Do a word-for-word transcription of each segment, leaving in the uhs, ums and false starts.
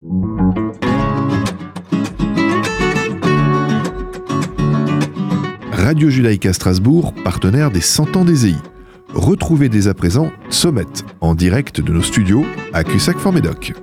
Radio Judaïka Strasbourg, partenaire des cent ans d'Ézéi. Retrouvez dès à présent Sommet, en direct de nos studios à Cussac-Fort-Médoc.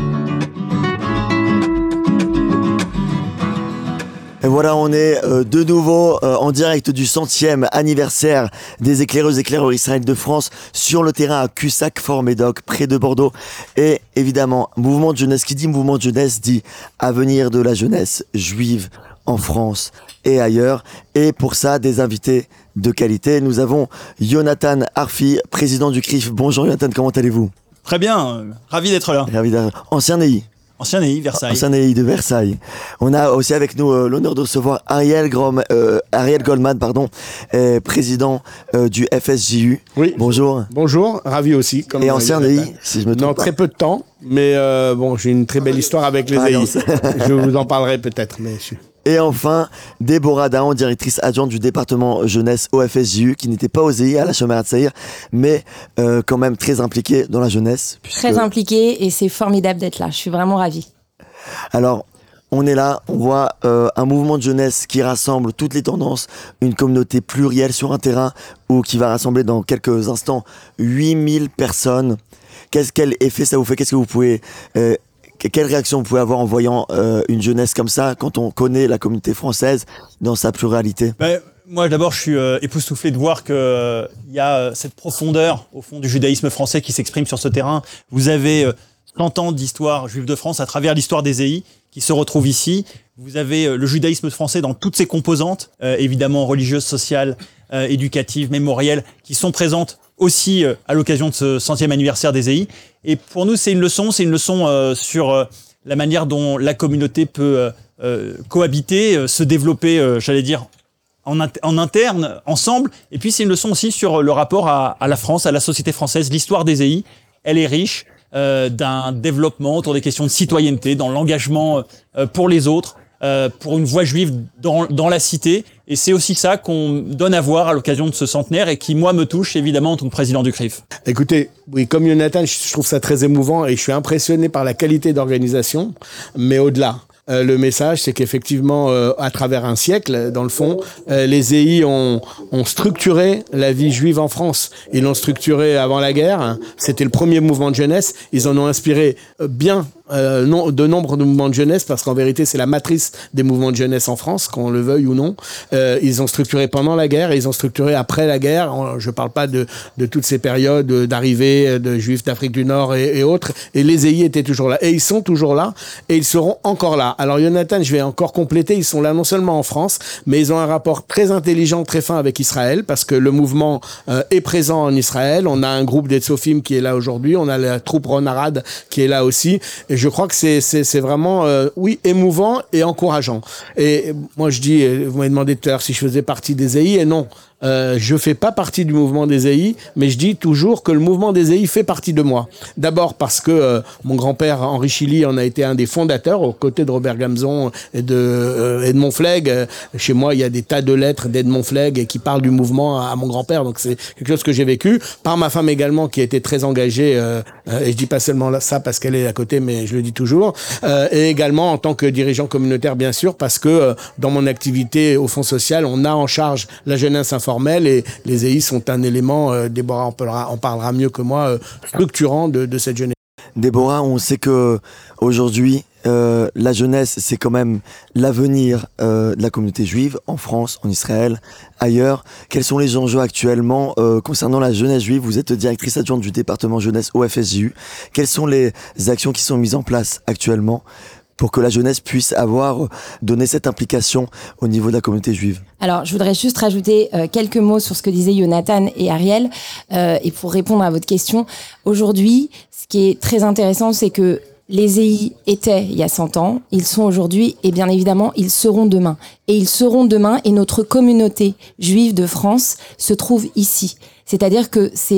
Et voilà, on est euh, de nouveau euh, en direct du centième anniversaire des éclaireuses éclaireurs Israël de France sur le terrain à Cussac-Fort-Médoc, près de Bordeaux. Et évidemment, mouvement de jeunesse, qui dit mouvement de jeunesse dit avenir de la jeunesse juive en France et ailleurs. Et pour ça, des invités de qualité. Nous avons Jonathan Arfi, président du C R I F. Bonjour Jonathan, comment allez-vous ? Très bien, euh, ravi d'être là. Ravi d'être ancien N E I. Ancien N E I, Versailles. Ancien N E I de Versailles. On a aussi avec nous euh, l'honneur de recevoir Ariel, Grom, euh, Ariel Goldman, pardon, euh, président euh, du F S J U. Oui. Bonjour. Bonjour, ravi aussi. Comme Et ancien N E I, si je me trompe Non, pas. très peu de temps, mais euh, bon, j'ai une très belle histoire avec les Ah, E I. non, Je vous en parlerai peut-être, mais je suis... Et enfin, Déborah Dahan, directrice adjointe du département jeunesse au F S J U, qui n'était pas aux E I à la Shomer HaTzaïr, mais euh, quand même très impliquée dans la jeunesse. Puisque... Très impliquée, et c'est formidable d'être là. Je suis vraiment ravie. Alors, on est là, on voit euh, un mouvement de jeunesse qui rassemble toutes les tendances, une communauté plurielle sur un terrain où qui va rassembler dans quelques instants huit mille personnes. Qu'est-ce quel effet ça vous fait ? Qu'est-ce que vous pouvez euh, Quelle réaction vous pouvez avoir en voyant euh, une jeunesse comme ça quand on connaît la communauté française dans sa pluralité ? Ben, moi, d'abord, je suis euh, époustouflé de voir qu'il euh, y a euh, cette profondeur, au fond, du judaïsme français qui s'exprime sur ce terrain. Vous avez euh, cent ans d'histoire juive de France à travers l'histoire des E I qui se retrouve ici. Vous avez euh, le judaïsme français dans toutes ses composantes, euh, évidemment religieuses, sociales, euh, éducatives, mémorielles, qui sont présentes aussi euh, à l'occasion de ce centième anniversaire des E I. Et pour nous, c'est une leçon, c'est une leçon euh, sur euh, la manière dont la communauté peut euh, euh, cohabiter, euh, se développer, euh, j'allais dire, en, int- en interne, ensemble. Et puis, c'est une leçon aussi sur le rapport à, à la France, à la société française. L'histoire des E I, elle est riche euh, d'un développement autour des questions de citoyenneté, dans l'engagement euh, pour les autres, euh, pour une voix juive dans, dans la cité. Et c'est aussi ça qu'on donne à voir à l'occasion de ce centenaire et qui, moi, me touche évidemment en tant que président du C R I F. Écoutez, oui, comme Jonathan, je trouve ça très émouvant et je suis impressionné par la qualité d'organisation, mais au-delà. Euh, le message, c'est qu'effectivement, euh, à travers un siècle, dans le fond, euh, les E I ont, ont structuré la vie juive en France. Ils l'ont structuré avant la guerre. C'était le premier mouvement de jeunesse. Ils en ont inspiré euh, bien euh, non, de nombre de mouvements de jeunesse, parce qu'en vérité, c'est la matrice des mouvements de jeunesse en France, qu'on le veuille ou non. Euh, ils ont structuré pendant la guerre et ils ont structuré après la guerre. Je ne parle pas de, de toutes ces périodes d'arrivée de juifs d'Afrique du Nord et, et autres. Et les E I étaient toujours là. Et ils sont toujours là et ils seront encore là. Alors Jonathan, je vais encore compléter, ils sont là non seulement en France, mais ils ont un rapport très intelligent, très fin avec Israël, parce que le mouvement euh, est présent en Israël. On a un groupe d'Etzofim qui est là aujourd'hui, on a la troupe Ron Arad qui est là aussi, et je crois que c'est, c'est, c'est vraiment, euh, oui, émouvant et encourageant. Et moi je dis, vous m'avez demandé tout à l'heure si je faisais partie des E I, et non. Euh, je fais pas partie du mouvement des E I, mais je dis toujours que le mouvement des E I fait partie de moi. D'abord parce que euh, mon grand-père Henri Chili en a été un des fondateurs, aux côtés de Robert Gamzon et de euh, Edmond Flegg. Euh, chez moi, il y a des tas de lettres d'Edmond Flegg qui parlent du mouvement à, à mon grand-père, donc c'est quelque chose que j'ai vécu. Par ma femme également, qui a été très engagée, euh, euh, et je dis pas seulement ça parce qu'elle est à côté, mais je le dis toujours. Euh, et également en tant que dirigeant communautaire, bien sûr, parce que euh, dans mon activité au Fonds social, on a en charge la jeunesse informelle. Et les E I sont un élément, euh, Déborah en parlera, en parlera mieux que moi, euh, structurant de, de cette jeunesse. Déborah, on sait que aujourd'hui, euh, la jeunesse, c'est quand même l'avenir euh, de la communauté juive en France, en Israël, ailleurs. Quels sont les enjeux actuellement euh, concernant la jeunesse juive ? Vous êtes directrice adjointe du département jeunesse au F S J U. Quelles sont les actions qui sont mises en place actuellement pour que la jeunesse puisse avoir donné cette implication au niveau de la communauté juive? Alors, je voudrais juste rajouter euh, quelques mots sur ce que disaient Jonathan et Ariel. Euh, et pour répondre à votre question, aujourd'hui, ce qui est très intéressant, c'est que les E I étaient il y a cent ans, ils sont aujourd'hui, et bien évidemment, ils seront demain. Et ils seront demain, et notre communauté juive de France se trouve ici. C'est-à-dire que c'est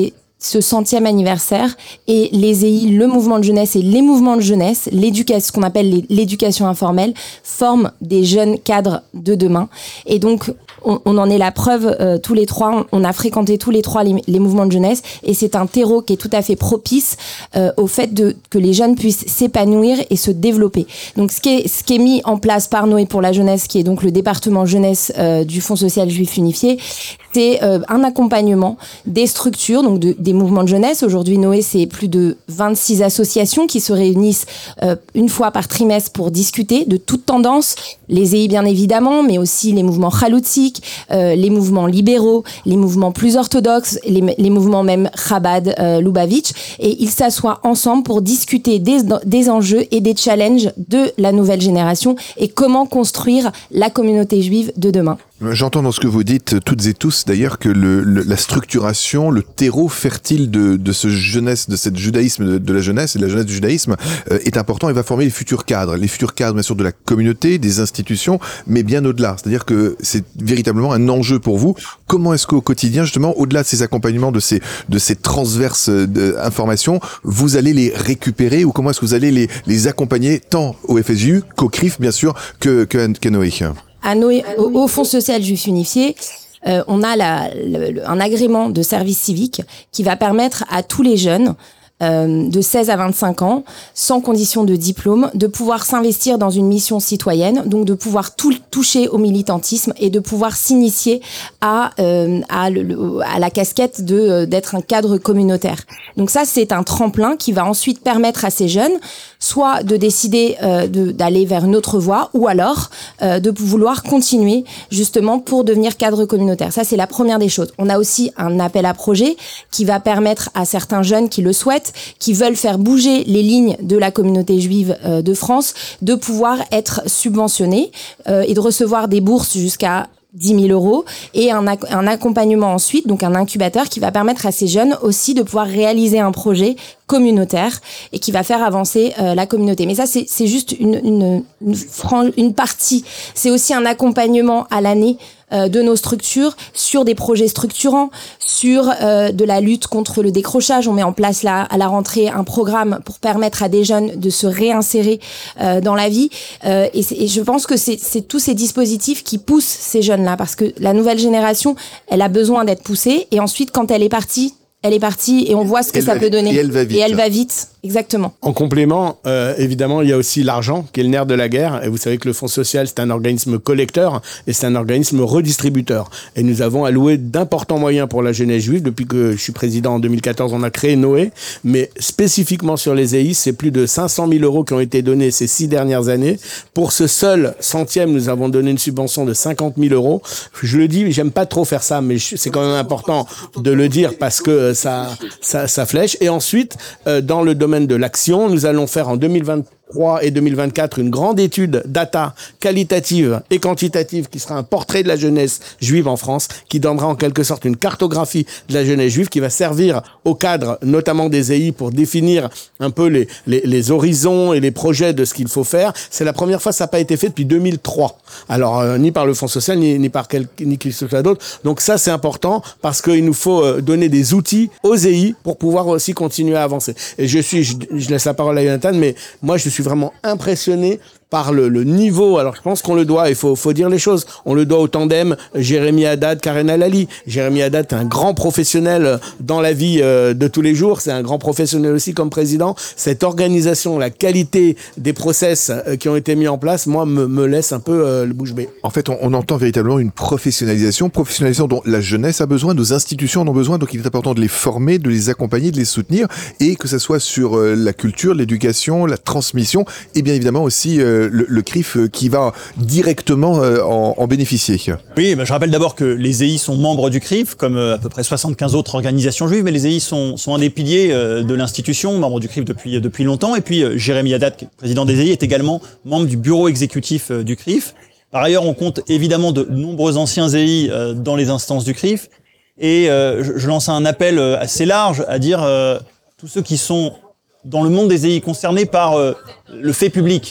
ce centième anniversaire et les E I, le mouvement de jeunesse et les mouvements de jeunesse, l'éducation, ce qu'on appelle les, l'éducation informelle, forment des jeunes cadres de demain. Et donc, on, on en est la preuve euh, tous les trois. On, on a fréquenté tous les trois les, les mouvements de jeunesse et c'est un terreau qui est tout à fait propice euh, au fait de que les jeunes puissent s'épanouir et se développer. Donc, ce qui est, ce qui est mis en place par Noé pour la jeunesse, qui est donc le département jeunesse euh, du Fonds social juif unifié, c'est euh, un accompagnement des structures, donc de, des mouvements de jeunesse. Aujourd'hui, Noé, c'est plus de vingt-six associations qui se réunissent euh, une fois par trimestre pour discuter de toutes tendances, les E I bien évidemment, mais aussi les mouvements chaloutiques, euh, les mouvements libéraux, les mouvements plus orthodoxes, les, les mouvements même Chabad, euh, Lubavitch, et ils s'assoient ensemble pour discuter des, des enjeux et des challenges de la nouvelle génération et comment construire la communauté juive de demain. J'entends dans ce que vous dites toutes et tous d'ailleurs que le, le, la structuration, le terreau fertile de, de ce jeunesse, de cette judaïsme, de, de la jeunesse et de la jeunesse du judaïsme euh, est important et va former les futurs cadres, les futurs cadres bien sûr de la communauté, des institutions, mais bien au-delà. C'est-à-dire que c'est véritablement un enjeu pour vous. Comment est-ce qu'au quotidien, justement, au-delà de ces accompagnements, de ces de ces transverses d'informations, vous allez les récupérer ou comment est-ce que vous allez les les accompagner tant au F S J U qu'au C R I F bien sûr que que qu'à Noé. À Noé, au, au Fonds social juif unifié, euh, on a la, le, un agrément de service civique qui va permettre à tous les jeunes euh, de seize à vingt-cinq ans, sans condition de diplôme, de pouvoir s'investir dans une mission citoyenne, donc de pouvoir tout, toucher au militantisme et de pouvoir s'initier à, euh, à, le, à la casquette de, d'être un cadre communautaire. Donc ça, c'est un tremplin qui va ensuite permettre à ces jeunes soit de décider euh, de, d'aller vers une autre voie, ou alors euh, de vouloir continuer justement pour devenir cadre communautaire. Ça, c'est la première des choses. On a aussi un appel à projet qui va permettre à certains jeunes qui le souhaitent, qui veulent faire bouger les lignes de la communauté juive euh, de France, de pouvoir être subventionnés euh, et de recevoir des bourses jusqu'à dix mille euros et un, ac- un accompagnement ensuite, donc un incubateur qui va permettre à ces jeunes aussi de pouvoir réaliser un projet communautaire et qui va faire avancer euh, la communauté. Mais ça, c'est, c'est juste une, une, une, fran- une partie. C'est aussi un accompagnement à l'année euh, de nos structures sur des projets structurants, sur euh, de la lutte contre le décrochage. On met en place là, à la rentrée un programme pour permettre à des jeunes de se réinsérer euh, dans la vie. Euh, et, et je pense que c'est, c'est tous ces dispositifs qui poussent ces jeunes-là, parce que la nouvelle génération, elle a besoin d'être poussée. Et ensuite, quand elle est partie, elle est partie et on voit ce que elle ça va, peut donner. Et elle va vite. Et elle va vite, exactement. En complément, euh, évidemment, il y a aussi l'argent qui est le nerf de la guerre. Et vous savez que le Fonds social, c'est un organisme collecteur et c'est un organisme redistributeur. Et nous avons alloué d'importants moyens pour la jeunesse juive. Depuis que je suis président en deux mille quatorze, on a créé Noé. Mais spécifiquement sur les E I, c'est plus de cinq cent mille euros qui ont été donnés ces six dernières années. Pour ce seul centième, nous avons donné une subvention de cinquante mille euros. Je le dis, j'aime pas trop faire ça, mais c'est quand même important de le dire parce que ça, ça, ça flèche. Et ensuite, euh, dans le domaine de l'action, nous allons faire en deux mille vingt-trois et deux mille vingt-quatre une grande étude data qualitative et quantitative qui sera un portrait de la jeunesse juive en France, qui donnera en quelque sorte une cartographie de la jeunesse juive qui va servir au cadre, notamment des E I, pour définir un peu les, les, les horizons et les projets de ce qu'il faut faire. C'est la première fois que ça n'a pas été fait depuis deux mille trois. Alors, euh, ni par le Fonds social, ni, ni par quel, ni qui que ce soit d'autre. Donc ça, c'est important parce qu'il nous faut euh, donner des outils aux E I pour pouvoir aussi continuer à avancer. Et je suis, je, je laisse la parole à Jonathan, mais moi, je suis vraiment impressionné par le, le niveau. Alors, je pense qu'on le doit, il faut, faut dire les choses. On le doit au tandem Jérémy Haddad, Karen Alali. Jérémy Haddad est un grand professionnel dans la vie euh, de tous les jours. C'est un grand professionnel aussi comme président. Cette organisation, la qualité des process euh, qui ont été mis en place, moi, me, me laisse un peu euh, le bouche bée. En fait, on, on entend véritablement une professionnalisation, professionnalisation dont la jeunesse a besoin, nos institutions en ont besoin, donc il est important de les former, de les accompagner, de les soutenir, et que ça soit sur euh, la culture, l'éducation, la transmission, et bien évidemment aussi euh, le, le C R I F qui va directement euh, en, en bénéficier. Oui, bah je rappelle d'abord que les E I sont membres du C R I F, comme euh, à peu près soixante-quinze autres organisations juives, mais les E I sont, sont un des piliers euh, de l'institution, membre du C R I F depuis, depuis longtemps. Et puis euh, Jérémy Haddad, président des E I, est également membre du bureau exécutif euh, du C R I F. Par ailleurs, on compte évidemment de nombreux anciens E I euh, dans les instances du C R I F. Et euh, je, je lance un appel assez large à dire euh, tous ceux qui sont dans le monde des E I concernés par euh, le fait public,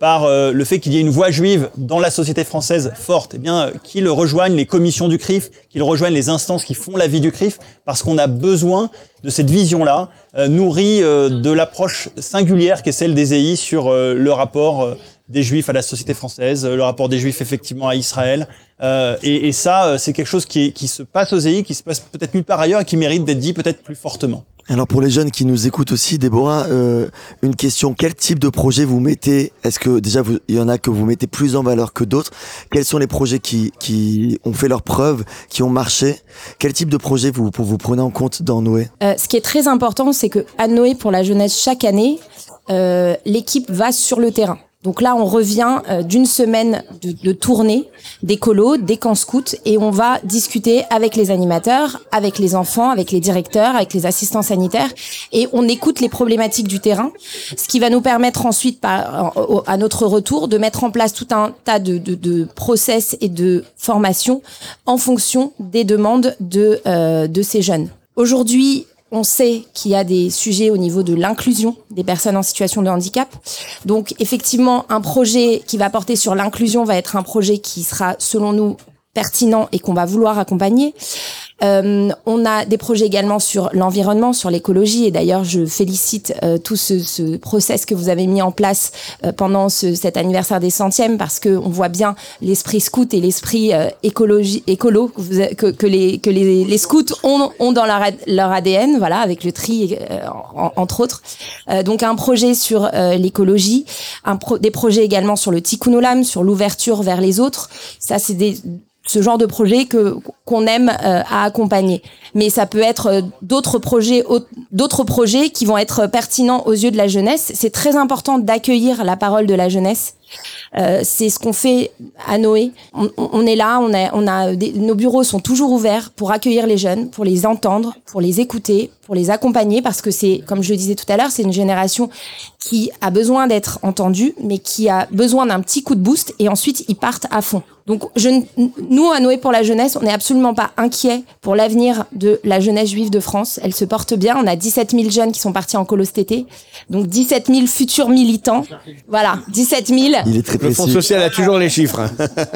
par euh, le fait qu'il y ait une voix juive dans la société française forte, eh bien, euh, qu'ils rejoignent les commissions du C R I F, qu'ils rejoignent les instances qui font la vie du C R I F, parce qu'on a besoin de cette vision-là, euh, nourrie euh, de l'approche singulière qu'est celle des E I sur euh, le rapport euh, des Juifs à la société française, euh, le rapport des Juifs effectivement à Israël. Euh, et, et ça, euh, c'est quelque chose qui, est, qui se passe aux E I, qui se passe peut-être nulle part ailleurs et qui mérite d'être dit peut-être plus fortement. Alors pour les jeunes qui nous écoutent aussi, Déborah, euh, une question, quel type de projet vous mettez? Est-ce que déjà vous, il y en a que vous mettez plus en valeur que d'autres? Quels sont les projets qui, qui ont fait leurs preuves, qui ont marché? Quel type de projet vous, vous prenez en compte dans Noé? euh, Ce qui est très important, c'est que à Noé pour la jeunesse, chaque année, euh, l'équipe va sur le terrain. Donc là, on revient euh, d'une semaine de, de tournée, des colos, des camps scouts, et on va discuter avec les animateurs, avec les enfants, avec les directeurs, avec les assistants sanitaires, et on écoute les problématiques du terrain, ce qui va nous permettre ensuite, par, à notre retour, de mettre en place tout un tas de, de, de process et de formations en fonction des demandes de, euh, de ces jeunes. Aujourd'hui, on sait qu'il y a des sujets au niveau de l'inclusion des personnes en situation de handicap. Donc, effectivement, un projet qui va porter sur l'inclusion va être un projet qui sera, selon nous, pertinent et qu'on va vouloir accompagner. Euh, on a des projets également sur l'environnement, sur l'écologie, et d'ailleurs je félicite euh, tout ce, ce process que vous avez mis en place euh, pendant ce, cet anniversaire des centièmes, parce que on voit bien l'esprit scout et l'esprit euh, écologie écolo que, vous, que, que les que les, les scouts ont, ont dans leur leur A D N, voilà, avec le tri euh, en, entre autres. Euh, donc un projet sur euh, l'écologie, un pro, des projets également sur le tikkun olam, sur l'ouverture vers les autres. Ça c'est des ce genre de projet que qu'on aime euh, à accompagner. Mais ça peut être euh, d'autres projets d'autres projets qui vont être pertinents aux yeux de la jeunesse. C'est très important d'accueillir la parole de la jeunesse. Euh, c'est ce qu'on fait à Noé. On, on est là, on a, on a des, nos bureaux sont toujours ouverts pour accueillir les jeunes, pour les entendre, pour les écouter, pour les accompagner, parce que c'est, comme je le disais tout à l'heure, c'est une génération qui a besoin d'être entendue, mais qui a besoin d'un petit coup de boost, et ensuite ils partent à fond. Donc, je, nous, à Noé pour la jeunesse, on n'est absolument pas inquiets pour l'avenir de la jeunesse juive de France. Elle se porte bien. On a dix-sept mille jeunes qui sont partis en colo cet été. Donc, dix-sept mille futurs militants. Voilà, dix-sept mille. Il est très précis. Le Fonds social a toujours les chiffres. Hein.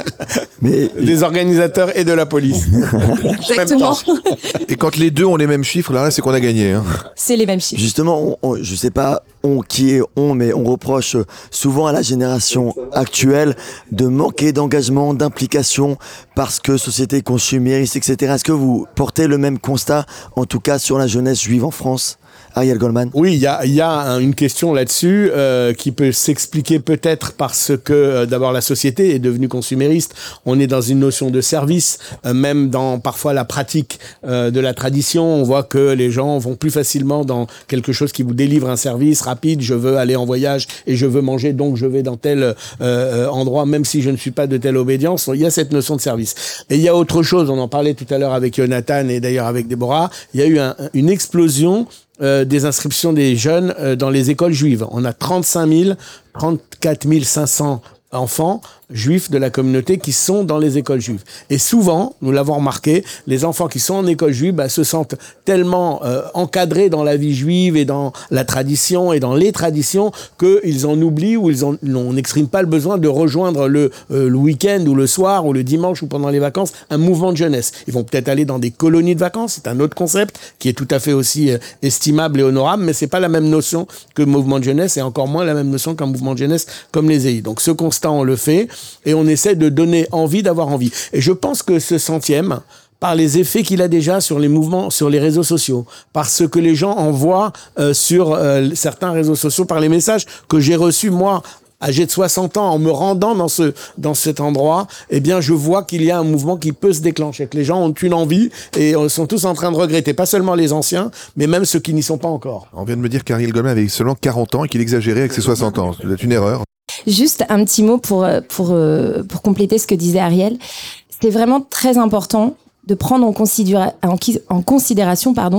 Mais des organisateurs et de la police. Exactement. Et quand les deux ont les mêmes chiffres, là, c'est qu'on a gagné. Hein. C'est les mêmes chiffres. Justement, on, on, je sais pas on qui est on, mais on reproche souvent à la génération actuelle de manquer d'engagement, d'implication, parce que société consumériste, et cetera. Est-ce que vous portez le même constat, en tout cas sur la jeunesse juive en France ? Ariel Goldman. Oui, il y a, y a une question là-dessus euh, qui peut s'expliquer peut-être parce que euh, d'abord la société est devenue consumériste. On est dans une notion de service, euh, même dans parfois la pratique euh, de la tradition. On voit que les gens vont plus facilement dans quelque chose qui vous délivre un service rapide. Je veux aller en voyage et je veux manger, donc je vais dans tel euh, endroit, même si je ne suis pas de telle obédience. Il y a cette notion de service. Et il y a autre chose, on en parlait tout à l'heure avec Jonathan et d'ailleurs avec Déborah, il y a eu un, une explosion Euh, des inscriptions des jeunes euh, dans les écoles juives. On a trente-cinq mille, trente-quatre mille cinq cents enfants juifs de la communauté qui sont dans les écoles juives. Et souvent, nous l'avons remarqué, les enfants qui sont en école juive bah, se sentent tellement euh, encadrés dans la vie juive et dans la tradition et dans les traditions qu'ils en oublient ou ils en, on n'exprime pas le besoin de rejoindre le, euh, le week-end ou le soir ou le dimanche ou pendant les vacances un mouvement de jeunesse. Ils vont peut-être aller dans des colonies de vacances, c'est un autre concept qui est tout à fait aussi euh, estimable et honorable, mais c'est pas la même notion que mouvement de jeunesse et encore moins la même notion qu'un mouvement de jeunesse comme les E I. Donc ce constat, on le fait et on essaie de donner envie d'avoir envie. Et je pense que ce centième, par les effets qu'il a déjà sur les mouvements, sur les réseaux sociaux, par ce que les gens envoient euh, sur euh, certains réseaux sociaux, par les messages que j'ai reçus moi, âgé de soixante ans, en me rendant dans ce dans cet endroit, eh bien, je vois qu'il y a un mouvement qui peut se déclencher, que les gens ont une envie et sont tous en train de regretter, pas seulement les anciens, mais même ceux qui n'y sont pas encore. On vient de me dire qu'Ariel Goldman avait seulement quarante ans et qu'il exagérait avec ses soixante ans. C'est une erreur. Juste un petit mot pour, pour, pour compléter ce que disait Ariel. C'est vraiment très important de prendre en, considéra- en, en considération pardon,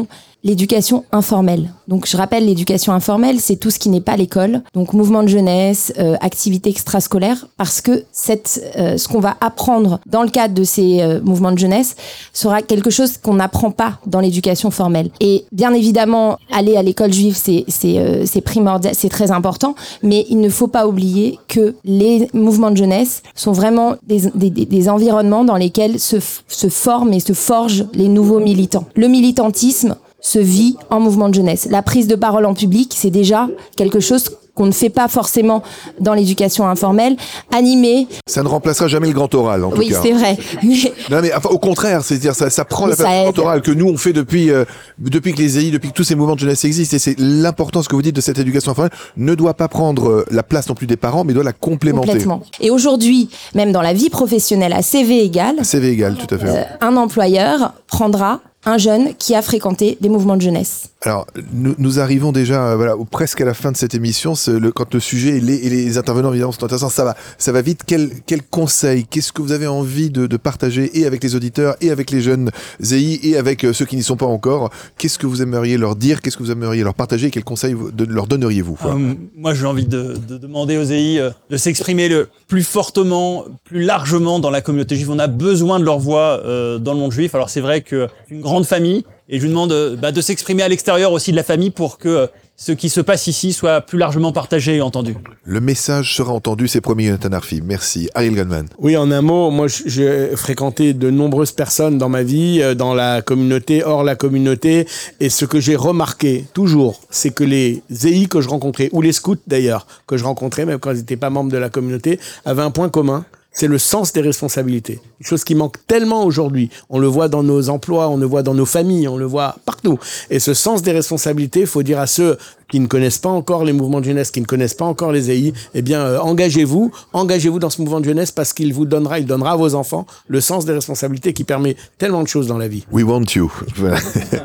l'éducation informelle. Donc je rappelle, l'éducation informelle, c'est tout ce qui n'est pas l'école, donc mouvement de jeunesse, euh, activités extrascolaires, parce que cette, euh, ce qu'on va apprendre dans le cadre de ces euh, mouvements de jeunesse sera quelque chose qu'on n'apprend pas dans l'éducation formelle. Et bien évidemment, aller à l'école juive, c'est, c'est, euh, c'est primordial, c'est très important, mais il ne faut pas oublier que les mouvements de jeunesse sont vraiment des, des, des environnements dans lesquels se, se forment et se forgent les nouveaux militants. Le militantisme se vit en mouvement de jeunesse. La prise de parole en public, c'est déjà quelque chose qu'on ne fait pas forcément dans l'éducation informelle. Animer. Ça ne remplacera jamais le grand oral, en tout oui, cas. Oui, c'est vrai. Mais... Non, mais enfin, au contraire, c'est-à-dire ça, ça prend mais la place du grand aide. oral que nous on fait depuis euh, depuis que les E I, depuis que tous ces mouvements de jeunesse existent. Et c'est l'importance que vous dites de cette éducation informelle ne doit pas prendre euh, la place non plus des parents, mais doit la complémenter. Complètement. Et aujourd'hui, même dans la vie professionnelle, à C V égal, C V égal, tout à fait. Euh, un employeur prendra un jeune qui a fréquenté des mouvements de jeunesse. Alors, nous, nous arrivons déjà euh, voilà, presque à la fin de cette émission. C'est le, quand le sujet et les, et les intervenants, évidemment, sont intéressants, ça va, ça va vite. Quel, quel conseil, qu'est-ce que vous avez envie de, de partager et avec les auditeurs, et avec les jeunes E I, et avec euh, ceux qui n'y sont pas encore? Qu'est-ce que vous aimeriez leur dire? Qu'est-ce que vous aimeriez leur partager? Quel conseil vous, de, leur donneriez-vous? euh, Moi, j'ai envie de, de demander aux E I euh, de s'exprimer le plus fortement, plus largement dans la communauté juive. On a besoin de leur voix euh, dans le monde juif. Alors, c'est vrai qu'une grande famille, et je vous demande euh, bah, de s'exprimer à l'extérieur aussi de la famille pour que euh, ce qui se passe ici soit plus largement partagé et entendu. Le message sera entendu, c'est promis, Yonatan Arfi. Merci. Ariel Goldman. Oui, en un mot, moi j'ai fréquenté de nombreuses personnes dans ma vie, dans la communauté, hors la communauté, et ce que j'ai remarqué toujours, c'est que les E I que je rencontrais, ou les scouts d'ailleurs, que je rencontrais, même quand ils n'étaient pas membres de la communauté, avaient un point commun. C'est le sens des responsabilités. Une chose qui manque tellement aujourd'hui. On le voit dans nos emplois, on le voit dans nos familles, on le voit partout. Et ce sens des responsabilités, il faut dire à ceux qui ne connaissent pas encore les mouvements de jeunesse, qui ne connaissent pas encore les E I, eh bien, euh, engagez-vous, engagez-vous dans ce mouvement de jeunesse parce qu'il vous donnera, il donnera à vos enfants le sens des responsabilités qui permet tellement de choses dans la vie. We want you. Voilà.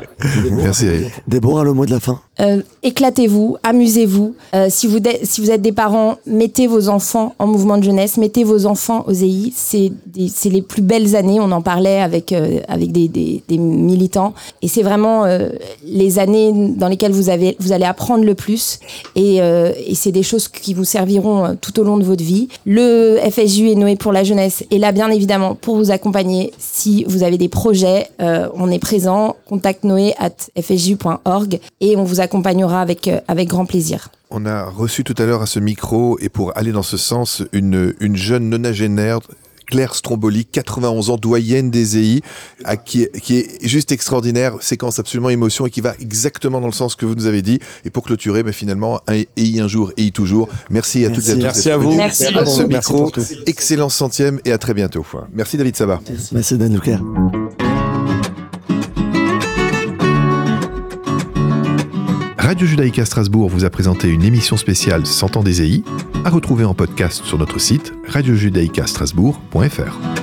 Merci, Ariel. Déborah, le mot de la fin. Euh, éclatez-vous, amusez-vous. Euh, si vous de- si vous êtes des parents, mettez vos enfants en mouvement de jeunesse, mettez vos enfants aux E I. C'est, des, c'est les plus belles années. On en parlait avec euh, avec des, des, des militants, et c'est vraiment euh, les années dans lesquelles vous avez vous allez apprendre le plus, et, euh, et c'est des choses qui vous serviront euh, tout au long de votre vie. Le F S J U et Noé pour la jeunesse est là bien évidemment pour vous accompagner. Si vous avez des projets, euh, on est présent. Contacte noé arobase f s j u point org et on vous accompagnera avec, euh, avec grand plaisir. On a reçu tout à l'heure à ce micro, et pour aller dans ce sens, une, une jeune nonagénaire, Claire Stromboli, quatre-vingt-onze ans, doyenne des E I, à qui, qui est juste extraordinaire, séquence absolument émotion, et qui va exactement dans le sens que vous nous avez dit. Et pour clôturer, ben finalement, un E I un jour, E I toujours. Merci à Merci. toutes et à tous. Merci à vous. Merci. À ce Merci micro, pour tout. excellent centième, et à très bientôt. Merci David Sabat. Merci Dan Leclerc. Radio Judaïka Strasbourg vous a présenté une émission spéciale cent ans des E I, à retrouver en podcast sur notre site radio judaïka strasbourg point f r.